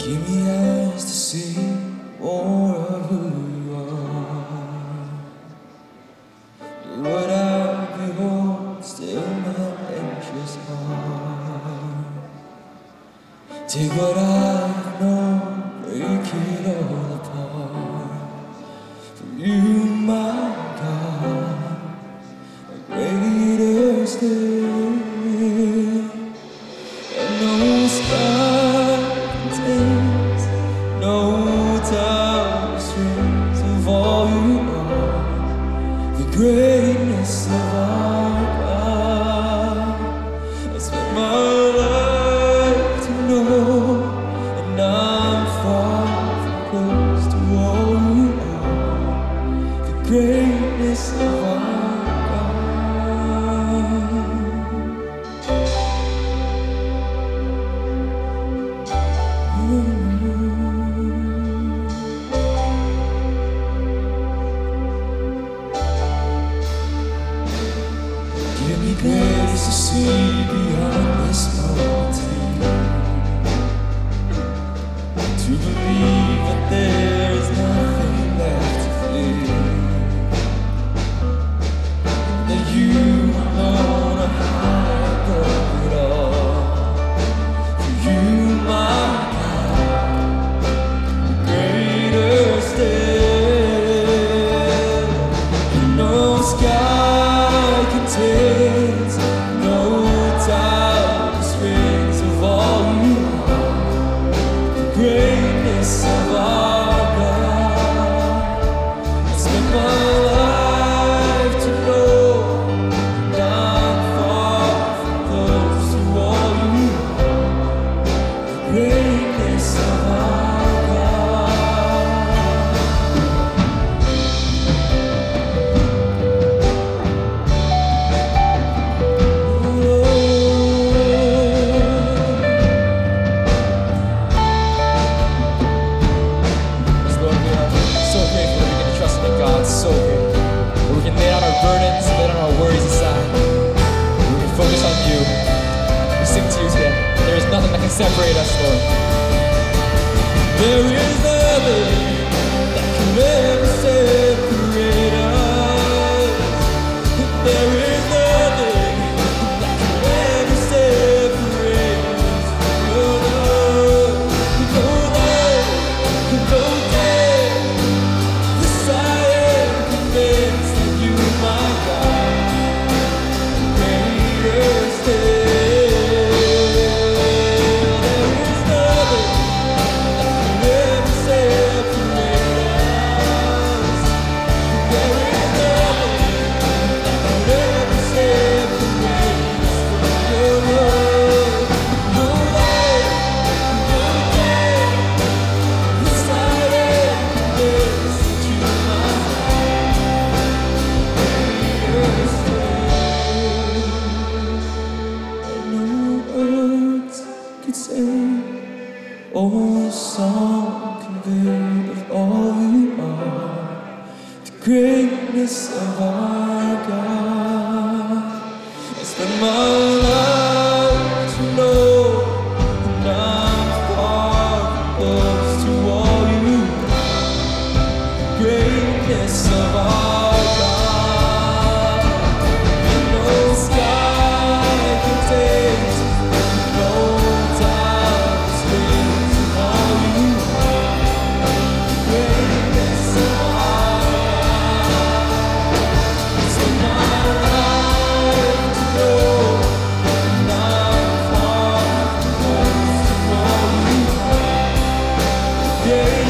Give me eyes to see more of who you are. What I behold, still my anxious heart. Take what I know, break it all apart. For you, my God, are greater still. And no sky contains, no tower strings of all you are. The greatness of our God. I spent my life to know, and I'm far from close to all you are. The greatness of our God. Give me grace to see beyond this mountain, to believe that there is nothing left to fear, that you alone are high above it all. For you, my God, greater still. No sky contains, no tower springs of all you are. The greatness of our God. I spent my life to know, and I'm far from those who all you are. The greatness of our God. Yes, Lord, we are so grateful that we can trust in God, so grateful. That we can lay down our burdens, lay down our worries aside. We can focus on you. We sing to you today. There is nothing that can separate us, Lord. There is nothing that can ever separate us. There is nothing that can ever separate us from your love. No life, no death. Yes, I am convinced that you, my God, are greater still. There is nothing that can ever separate us. There is nothing that can ever separate us from your love. No life, no death. Yes, I am convinced that you, my greater still. And no words could say, or a song convey of all you are. The greatness of our God. I spent my life to know, and I'm far from close to all you are. The greatness of our God. And no sky contains, no tower springs of all you are. The greatness of our God. It's been my life to know, and I'm far from close to all you are. The